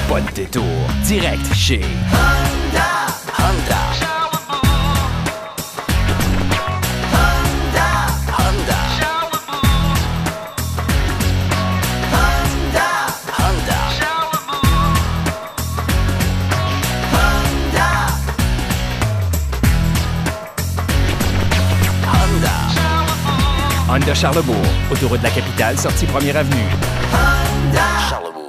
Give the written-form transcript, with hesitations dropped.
Pas de détour. Direct chez Honda. Honda. Honda Charlebourg, autoroute de la capitale, sortie 1er avenue. Honda Charlebourg.